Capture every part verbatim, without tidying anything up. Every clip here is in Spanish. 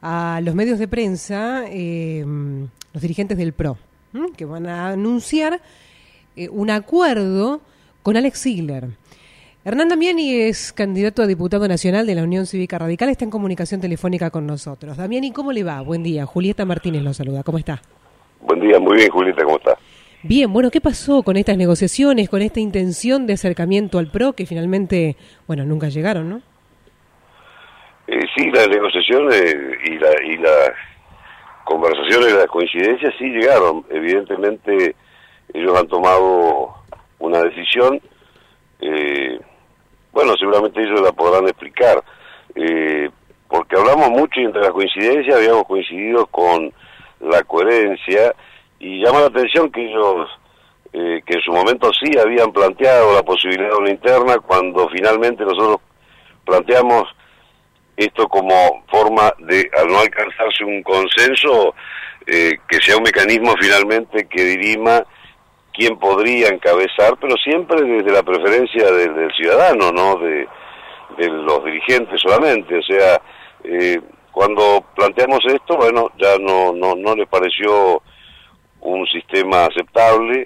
a los medios de prensa eh, los dirigentes del P R O, ¿m? que van a anunciar eh, un acuerdo con Alex Ziegler. Hernán Damiani es candidato a diputado nacional de la Unión Cívica Radical, está en comunicación telefónica con nosotros. Damiani, ¿cómo le va? Buen día. Julieta Martínez lo saluda. ¿Cómo está? Buen día, muy bien, Julieta, ¿cómo está? Bien, bueno, ¿qué pasó con estas negociaciones, con esta intención de acercamiento al P R O que finalmente, bueno, nunca llegaron, ¿no? Eh, sí, las negociaciones y, la, y las conversaciones, las coincidencias sí llegaron. Evidentemente ellos han tomado una decisión, eh, bueno, seguramente ellos la podrán explicar, eh, porque hablamos mucho y entre las coincidencias habíamos coincidido con la coherencia, y llama la atención que ellos, eh, que en su momento sí habían planteado la posibilidad de una interna, cuando finalmente nosotros planteamos esto como forma de, al no alcanzarse un consenso, eh, que sea un mecanismo finalmente que dirima quién podría encabezar, pero siempre desde la preferencia del, del ciudadano, no de, de los dirigentes solamente. O sea, eh, cuando planteamos esto, bueno, ya no, no, no les pareció un sistema aceptable,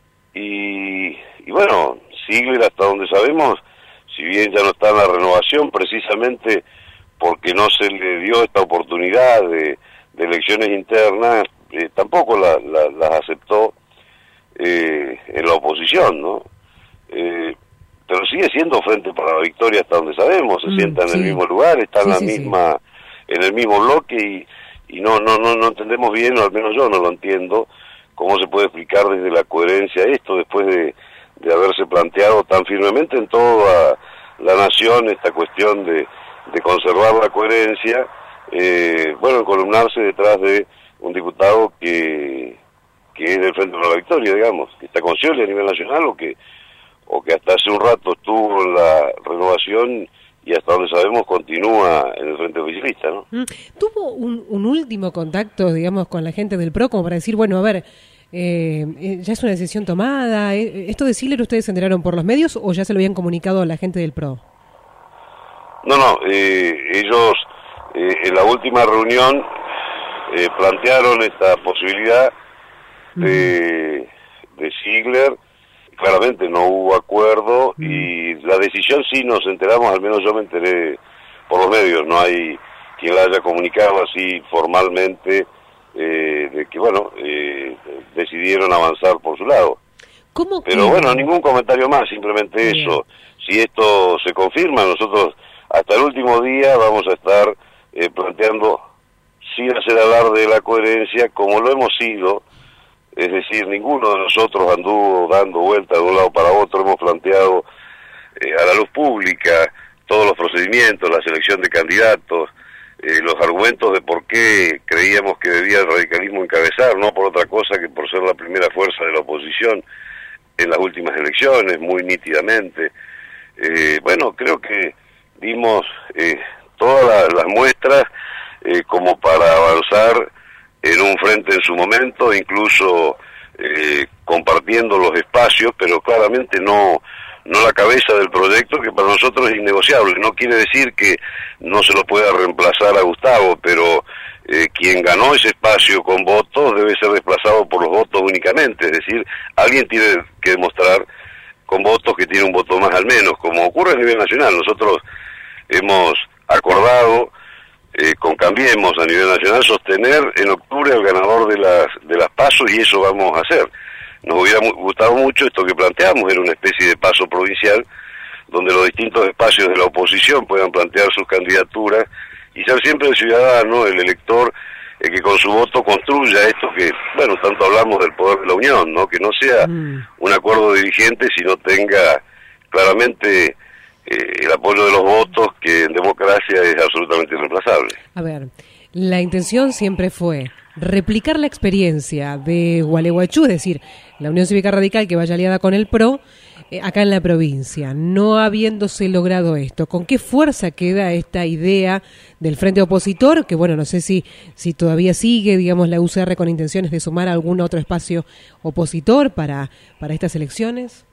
y, y bueno, Ziegler, hasta donde sabemos, si bien ya no está en la renovación, precisamente porque no se le dio esta oportunidad de, de elecciones internas, eh, tampoco la, la, las aceptó eh, en la oposición, ¿no? Eh, pero sigue siendo Frente para la Victoria hasta donde sabemos, se mm, sienta en sí. el mismo lugar, está sí, en la sí, misma, sí. en el mismo bloque, y, y no, no, no, no entendemos bien, o al menos yo no lo entiendo, cómo se puede explicar desde la coherencia esto, después de, de haberse planteado tan firmemente en toda la nación esta cuestión de, de conservar la coherencia, eh, bueno, encolumnarse detrás de un diputado que, que es del Frente para la Victoria, digamos, que está con Scioli a nivel nacional, o que, o que hasta hace un rato estuvo en la renovación y hasta donde sabemos continúa en el Frente Oficialista, ¿no? ¿Tuvo un, un último contacto, digamos, con la gente del P R O como para decir, bueno, a ver, eh, ya es una decisión tomada? ¿Esto de Ziegler ustedes se enteraron por los medios o ya se lo habían comunicado a la gente del P R O? No, no, eh, ellos eh, en la última reunión eh, plantearon esta posibilidad de, de Ziegler. Claramente no hubo acuerdo, mm. y la decisión sí nos enteramos, al menos yo me enteré por los medios, no hay quien la haya comunicado así formalmente, eh, de que bueno, eh, decidieron avanzar por su lado. ¿Cómo Pero que... bueno, ningún comentario más, simplemente Bien. eso. Si esto se confirma, nosotros hasta el último día vamos a estar eh, planteando, sin hacer hablar de la coherencia, como lo hemos sido. Es decir, ninguno de nosotros anduvo dando vueltas de un lado para otro, hemos planteado eh, a la luz pública todos los procedimientos, la selección de candidatos, eh, los argumentos de por qué creíamos que debía el radicalismo encabezar, no por otra cosa que por ser la primera fuerza de la oposición en las últimas elecciones, muy nítidamente. Eh, bueno, creo que dimos eh, todas la, las muestras eh, como para avanzar en un frente en su momento, incluso eh, compartiendo los espacios, pero claramente no no la cabeza del proyecto, que para nosotros es innegociable. No quiere decir que no se lo pueda reemplazar a Gustavo, pero eh, quien ganó ese espacio con votos debe ser desplazado por los votos únicamente, es decir, alguien tiene que demostrar con votos que tiene un voto más al menos, como ocurre a nivel nacional. Nosotros hemos acordado Eh, con Cambiemos a nivel nacional sostener en octubre al ganador de las de las pasos, y eso vamos a hacer. Nos hubiera mu- gustado mucho esto que planteamos, era una especie de paso provincial donde los distintos espacios de la oposición puedan plantear sus candidaturas y ser siempre el ciudadano, el elector, el que con su voto construya esto que, bueno, tanto hablamos del poder de la unión, ¿no? Que no sea mm. un acuerdo dirigente, sino tenga claramente Eh, el apoyo de los votos, que en democracia es absolutamente irreemplazable. A ver, la intención siempre fue replicar la experiencia de Gualeguaychú, es decir, la Unión Cívica Radical que vaya aliada con el P R O, eh, acá en la provincia. No habiéndose logrado esto, ¿con qué fuerza queda esta idea del frente opositor? Que bueno, no sé si, si todavía sigue, digamos, la U C R con intenciones de sumar algún otro espacio opositor para, para estas elecciones.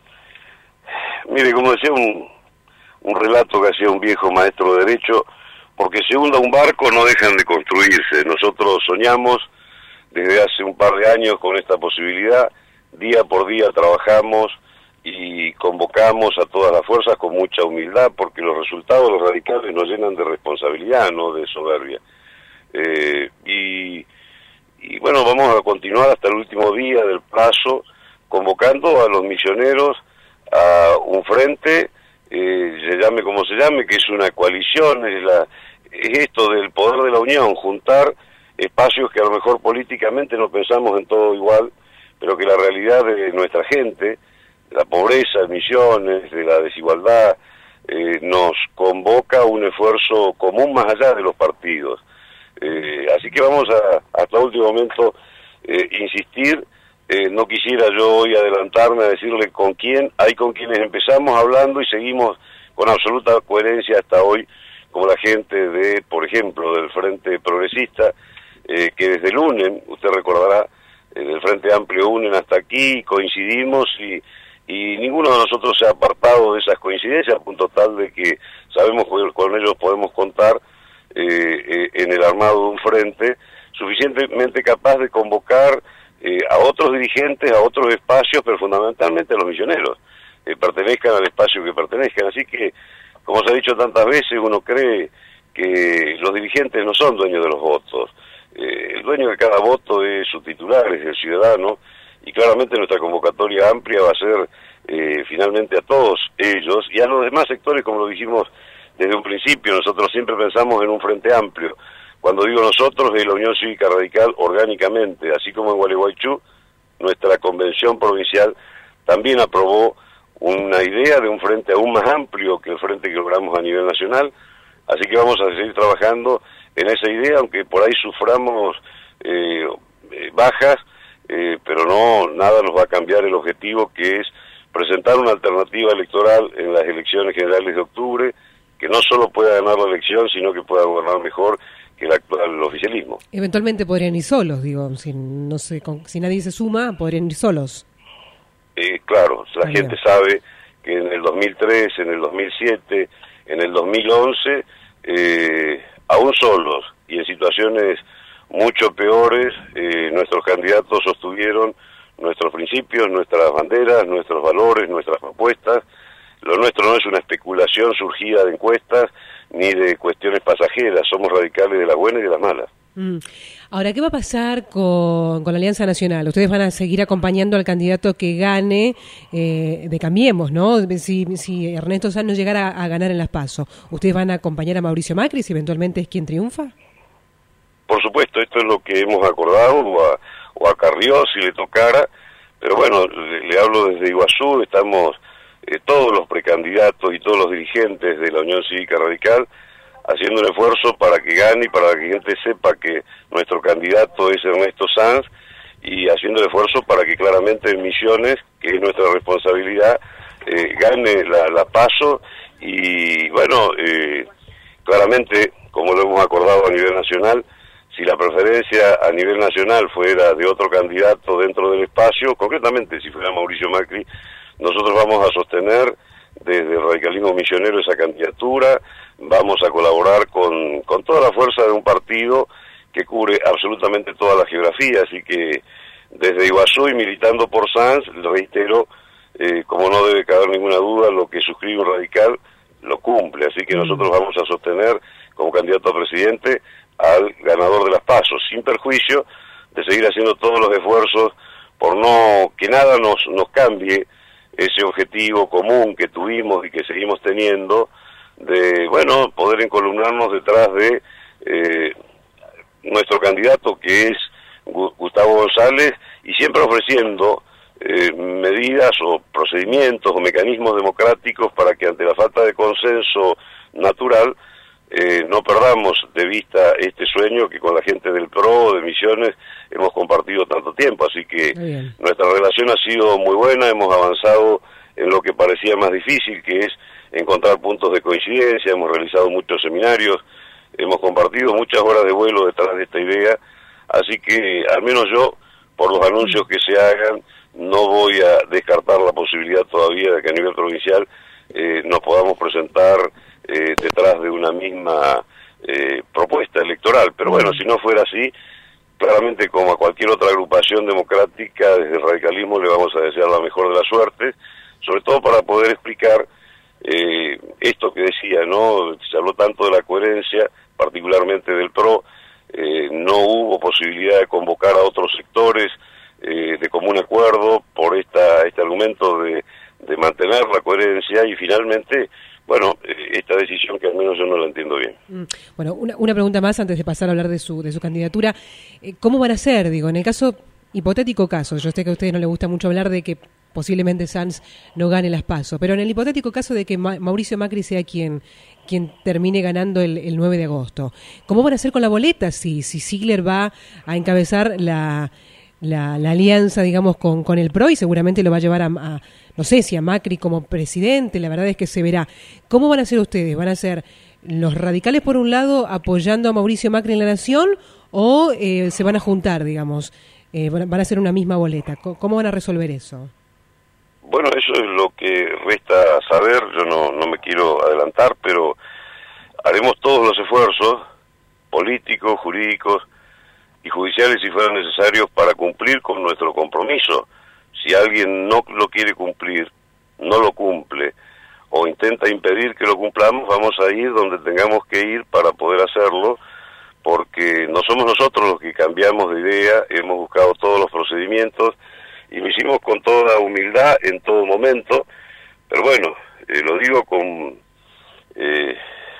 Mire, como decía un, un relato que hacía un viejo maestro de Derecho, porque se hunda un barco no dejan de construirse. Nosotros soñamos desde hace un par de años con esta posibilidad, día por día trabajamos y convocamos a todas las fuerzas con mucha humildad, porque los resultados de los radicales nos llenan de responsabilidad, no de soberbia. Eh, y, y bueno, vamos a continuar hasta el último día del plazo, convocando a los misioneros a un frente, eh, se llame como se llame, que es una coalición, es, la, es esto del poder de la unión, juntar espacios que a lo mejor políticamente no pensamos en todo igual, pero que la realidad de nuestra gente, la pobreza, Misiones, de la desigualdad, eh, nos convoca a un esfuerzo común más allá de los partidos. Eh, así que vamos a, hasta el último momento, eh, insistir. Eh, no quisiera yo hoy adelantarme a decirle con quién, hay con quienes empezamos hablando y seguimos con absoluta coherencia hasta hoy, como la gente de, por ejemplo, del Frente Progresista, eh, que desde el UNEN, usted recordará, eh, del Frente Amplio UNEN hasta aquí, coincidimos y, y ninguno de nosotros se ha apartado de esas coincidencias, a punto tal de que sabemos que con ellos podemos contar eh, eh, en el armado de un frente suficientemente capaz de convocar Eh, a otros dirigentes, a otros espacios, pero fundamentalmente a los misioneros, eh, pertenezcan al espacio que pertenezcan. Así que, como se ha dicho tantas veces, uno cree que los dirigentes no son dueños de los votos. Eh, el dueño de cada voto es su titular, es el ciudadano, y claramente nuestra convocatoria amplia va a ser eh, finalmente a todos ellos, y a los demás sectores, como lo dijimos desde un principio. Nosotros siempre pensamos en un frente amplio. Cuando digo nosotros, es la Unión Cívica Radical orgánicamente, así como en Gualeguaychú, nuestra convención provincial también aprobó una idea de un frente aún más amplio que el frente que logramos a nivel nacional, así que vamos a seguir trabajando en esa idea, aunque por ahí suframos eh, eh, bajas, eh, pero no, nada nos va a cambiar el objetivo, que es presentar una alternativa electoral en las elecciones generales de octubre, que no solo pueda ganar la elección, sino que pueda gobernar mejor que el actual oficialismo. Eventualmente podrían ir solos, digo, si no sé, con, si nadie se suma, podrían ir solos. Eh, claro, la Ahí gente va. sabe que en el dos mil tres, en el dos mil siete, en el dos mil once, eh, aún solos y en situaciones mucho peores, eh, nuestros candidatos sostuvieron nuestros principios, nuestras banderas, nuestros valores, nuestras propuestas. Lo nuestro no es una especulación surgida de encuestas ni de cuestiones pasajeras, somos radicales de las buenas y de las malas. Mm. Ahora, ¿qué va a pasar con, con la Alianza Nacional? Ustedes van a seguir acompañando al candidato que gane eh, de Cambiemos, ¿no? Si, si Ernesto Sanz no llegara a, a ganar en las PASO, ¿ustedes van a acompañar a Mauricio Macri si eventualmente es quien triunfa? Por supuesto, esto es lo que hemos acordado, o a, o a Carrió si le tocara, pero bueno, le, le hablo desde Iguazú, estamos eh, todos los precandidatos y todos los dirigentes de la Unión Cívica Radical haciendo un esfuerzo para que gane y para que la gente sepa que nuestro candidato es Ernesto Sanz, y haciendo el esfuerzo para que claramente en Misiones, que es nuestra responsabilidad, eh, gane la, la PASO, y bueno, eh, claramente, como lo hemos acordado a nivel nacional, si la preferencia a nivel nacional fuera de otro candidato dentro del espacio, concretamente si fuera Mauricio Macri, nosotros vamos a sostener desde el radicalismo misionero esa candidatura, vamos a colaborar con, con toda la fuerza de un partido que cubre absolutamente toda la geografía, así que desde Iguazú y militando por Sanz, le reitero, eh, como no debe caber ninguna duda, lo que suscribe un radical lo cumple, así que nosotros vamos a sostener como candidato a presidente al ganador de las PASO, sin perjuicio de seguir haciendo todos los esfuerzos por no que nada nos, nos cambie ese objetivo común que tuvimos y que seguimos teniendo, de, bueno, poder encolumnarnos detrás de eh, nuestro candidato, que es Gustavo González, y siempre ofreciendo eh, medidas o procedimientos o mecanismos democráticos para que ante la falta de consenso natural eh, no perdamos de vista este sueño que con la gente del P R O, de Misiones, hemos compartido tanto tiempo. Así que nuestra relación ha sido muy buena, hemos avanzado en lo que parecía más difícil, que es encontrar puntos de coincidencia, hemos realizado muchos seminarios, hemos compartido muchas horas de vuelo detrás de esta idea, así que al menos yo, por los anuncios que se hagan, no voy a descartar la posibilidad todavía de que a nivel provincial eh, nos podamos presentar eh, detrás de una misma eh, propuesta electoral. Pero bueno, si no fuera así, claramente como a cualquier otra agrupación democrática, desde el radicalismo le vamos a desear la mejor de las suertes, sobre todo para poder explicar eh, esto que decía, ¿no? Se habló tanto de la coherencia, particularmente del P R O, eh, no hubo posibilidad de convocar a otros sectores eh, de común acuerdo por esta este argumento de, de mantener la coherencia y finalmente, bueno, eh, esta decisión que al menos yo no la entiendo bien. Bueno, una, una pregunta más antes de pasar a hablar de su de su candidatura. Eh, ¿Cómo van a ser, digo, en el caso, hipotético caso, yo sé que a ustedes no les gusta mucho hablar de que posiblemente Sanz no gane las PASO, pero en el hipotético caso de que Ma- Mauricio Macri sea quien quien termine ganando el, el nueve de agosto, ¿cómo van a hacer con la boleta si si Ziegler va a encabezar la la, la alianza, digamos, con, con el P R O y seguramente lo va a llevar a, a, no sé si a Macri como presidente? La verdad es que se verá. ¿Cómo van a ser ustedes? ¿Van a ser los radicales por un lado apoyando a Mauricio Macri en la Nación o eh, se van a juntar, digamos, eh, van a hacer una misma boleta? ¿Cómo van a resolver eso? Bueno, eso es lo que resta saber, yo no, no me quiero adelantar, pero haremos todos los esfuerzos políticos, jurídicos y judiciales si fueran necesarios para cumplir con nuestro compromiso. Si alguien no lo quiere cumplir, no lo cumple o intenta impedir que lo cumplamos, vamos a ir donde tengamos que ir para poder hacerlo, porque no somos nosotros los que cambiamos de idea, hemos buscado todos los procedimientos y lo hicimos con toda humildad en todo momento, pero bueno, eh, lo digo con eh,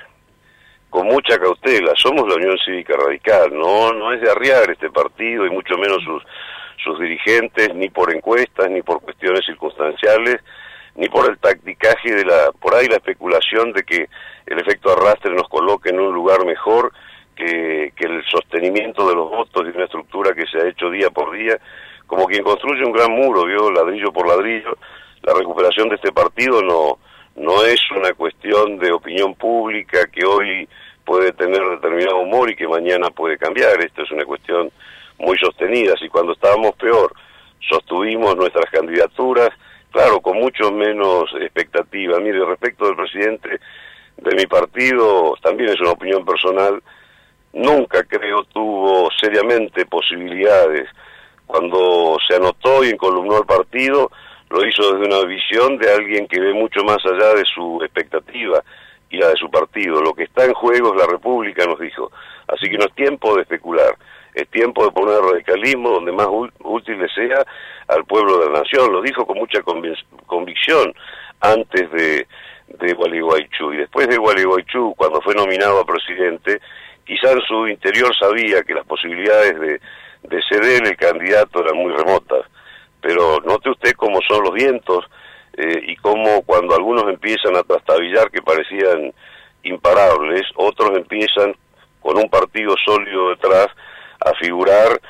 con mucha cautela. Somos la Unión Cívica Radical, no no es de arriar este partido y mucho menos sus sus dirigentes, ni por encuestas, ni por cuestiones circunstanciales, ni por el tacticaje de la, por ahí la especulación de que el efecto arrastre nos coloque en un lugar mejor que, que el sostenimiento de los votos de una estructura que se ha hecho día por día, como quien construye un gran muro, vio, ladrillo por ladrillo. La recuperación de este partido no no es una cuestión de opinión pública que hoy puede tener determinado humor y que mañana puede cambiar. Esto es una cuestión muy sostenida. Si cuando estábamos peor sostuvimos nuestras candidaturas, claro, con mucho menos expectativa. Mire, respecto del presidente de mi partido, también es una opinión personal, nunca creo tuvo seriamente posibilidades. Cuando se anotó y encolumnó al partido, lo hizo desde una visión de alguien que ve mucho más allá de su expectativa y la de su partido. Lo que está en juego es la República, nos dijo. Así que no es tiempo de especular, es tiempo de poner radicalismo donde más útil le sea al pueblo de la nación. Lo dijo con mucha convic- convicción antes de, de Gualeguaychú. Y después de Gualeguaychú, cuando fue nominado a presidente, quizá en su interior sabía que las posibilidades de, de ceder el candidato eran muy remotas. Pero note usted cómo son los vientos eh, y cómo cuando algunos empiezan a trastabillar que parecían imparables, otros empiezan con un partido sólido detrás a figurar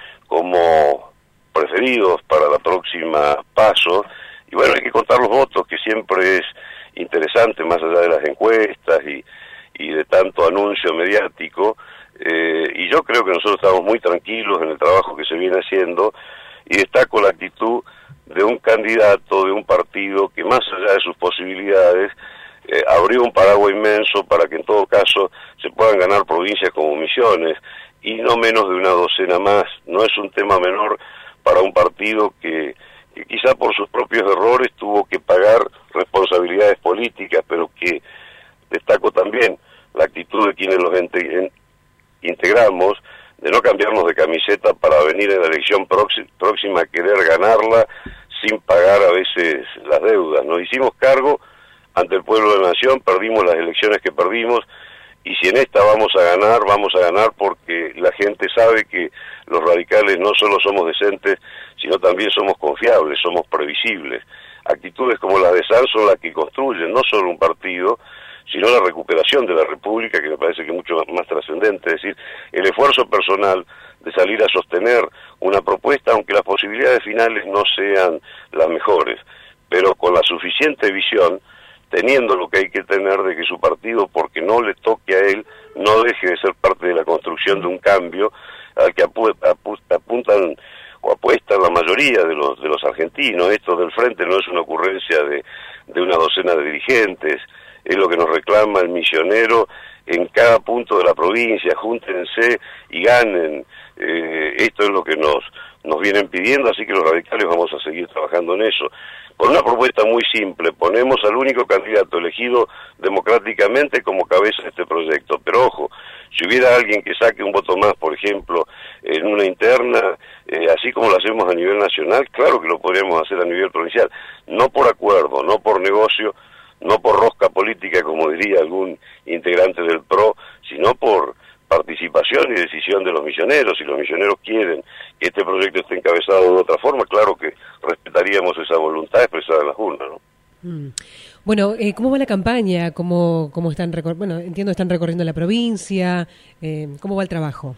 como preferidos para la próxima PASO. Y bueno, hay que contar los votos, que siempre es interesante, más allá de las encuestas y, y de tanto anuncio mediático. Eh, y yo creo que nosotros estamos muy tranquilos en el trabajo que se viene haciendo, y destaco la actitud de un candidato de un partido que, más allá de sus posibilidades, eh, abrió un paraguas inmenso para que en todo caso se puedan ganar provincias como Misiones y no menos de una docena más. No es un tema menor para un partido que, que quizá por sus propios errores tuvo que pagar responsabilidades políticas, pero que destaco también la actitud de quienes los en, integramos, de no cambiarnos de camiseta para venir en la elección próxima a querer ganarla sin pagar a veces las deudas. Nos hicimos cargo ante el pueblo de la nación, perdimos las elecciones que perdimos, y si en esta vamos a ganar, vamos a ganar porque la gente sabe que los radicales no solo somos decentes, sino también somos confiables, somos previsibles. Actitudes como las de Sanz son las que construyen no solo un partido, sino la recuperación de la República, que me parece que es mucho más trascendente. Es decir, el esfuerzo personal de salir a sostener una propuesta, aunque las posibilidades finales no sean las mejores, pero con la suficiente visión, teniendo lo que hay que tener de que su partido, porque no le toque a él, no deje de ser parte de la construcción de un cambio al que apu apu apuntan o apuestan la mayoría de los de los argentinos. Esto del frente no es una ocurrencia de, de una docena de dirigentes, es lo que nos reclama el misionero en cada punto de la provincia, júntense y ganen. Eh, esto es lo que nos, nos vienen pidiendo, así que los radicales vamos a seguir trabajando en eso. Por una propuesta muy simple, ponemos al único candidato elegido democráticamente como cabeza de este proyecto. Pero ojo, si hubiera alguien que saque un voto más, por ejemplo, en una interna, eh, así como lo hacemos a nivel nacional, claro que lo podríamos hacer a nivel provincial. No por acuerdo, no por negocio, no por rosca política, como diría algún integrante del P R O, sino por participación y decisión de los misioneros. Si los misioneros quieren que este proyecto esté encabezado de otra forma, claro que respetaríamos esa voluntad expresada en la Junta, ¿no? Mm. Bueno, eh, ¿cómo va la campaña? ¿Cómo, cómo están recor- bueno, entiendo están recorriendo la provincia? Eh, ¿Cómo va el trabajo?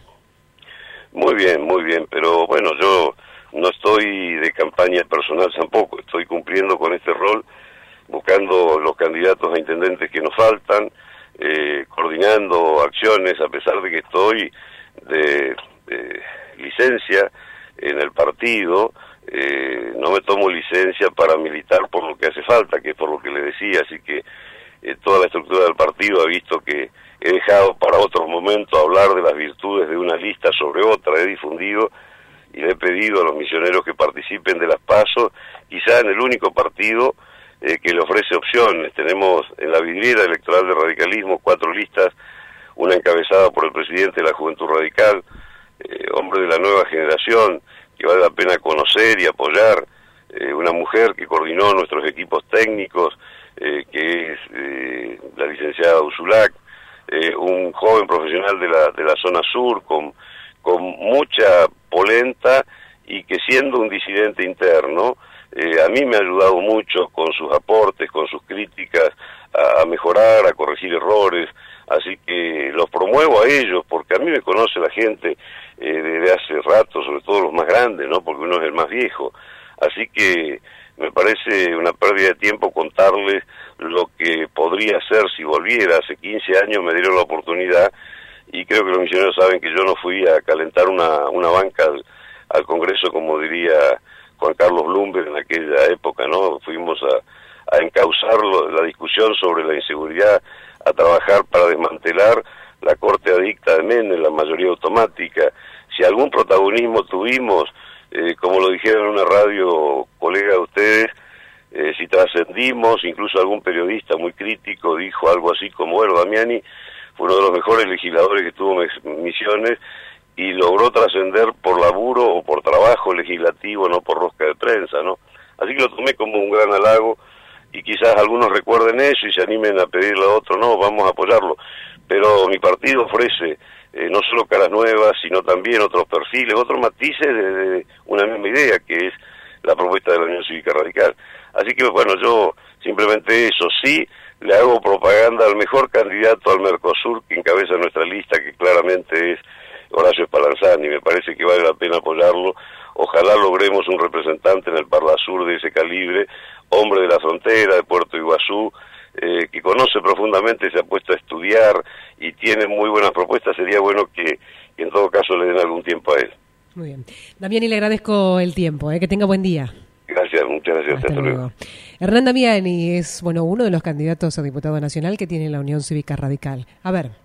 Muy bien, muy bien, pero bueno, yo no estoy de campaña personal tampoco, estoy cumpliendo con este rol, buscando los candidatos a intendentes que nos faltan, eh, coordinando acciones, a pesar de que estoy de, de licencia en el partido. Eh, no me tomo licencia para militar por lo que hace falta, que es por lo que le decía, así que eh, toda la estructura del partido ha visto que he dejado para otro momento hablar de las virtudes de una lista sobre otra, he difundido y le he pedido a los misioneros que participen de las PASO, quizá en el único partido eh, que le ofrece opciones. Tenemos en la vidriera electoral de radicalismo cuatro listas, una encabezada por el presidente de la Juventud Radical, eh, hombre de la nueva generación, que vale la pena conocer y apoyar, eh, una mujer que coordinó nuestros equipos técnicos, eh, que es eh, la licenciada Usulac, eh, un joven profesional de la de la zona sur con, con mucha polenta y que siendo un disidente interno, eh, a mí me ha ayudado mucho con sus aportes, con sus críticas a, a mejorar, a corregir errores, así que los promuevo a ellos porque a mí me conoce la gente eh, desde hace rato, sobre todo los más grandes, ¿no? Porque uno es el más viejo, así que me parece una pérdida de tiempo contarles lo que podría ser si volviera. Hace quince años me dieron la oportunidad y creo que los misioneros saben que yo no fui a calentar una, una banca al, al Congreso, como diría Juan Carlos Bloomberg en aquella época, ¿no? Fuimos a, a encauzar la discusión sobre la inseguridad, a trabajar para desmantelar la Corte Adicta de Menem, la mayoría automática. Si algún protagonismo tuvimos, eh, como lo dijeron en una radio colega de ustedes, eh, si trascendimos, incluso algún periodista muy crítico dijo algo así como, bueno, Damiani fue uno de los mejores legisladores que tuvo Misiones y logró trascender por laburo o por trabajo legislativo, no por rosca de prensa, ¿no? Así que lo tomé como un gran halago y quizás algunos recuerden eso y se animen a pedirle a otro, no, vamos a apoyarlo. Pero mi partido ofrece eh, no solo caras nuevas, sino también otros perfiles, otros matices de, de una misma idea, que es la propuesta de la Unión Cívica Radical. Así que, bueno, yo simplemente eso, sí, le hago propaganda al mejor candidato al Mercosur que encabeza nuestra lista, que claramente es Horacio Spallanzani. Me parece que vale la pena apoyarlo. Ojalá logremos un representante en el Parlasur de ese calibre, hombre de la frontera, de Puerto Iguazú, eh, que conoce profundamente, se ha puesto a estudiar y tiene muy buenas propuestas. Sería bueno que, que en todo caso le den algún tiempo a él. Muy bien. Damiani, le agradezco el tiempo, ¿eh? Que tenga buen día. Gracias, muchas gracias. Hasta, Hasta luego. luego. Hernán Damiani es, bueno, uno de los candidatos a diputado nacional que tiene la Unión Cívica Radical. A ver,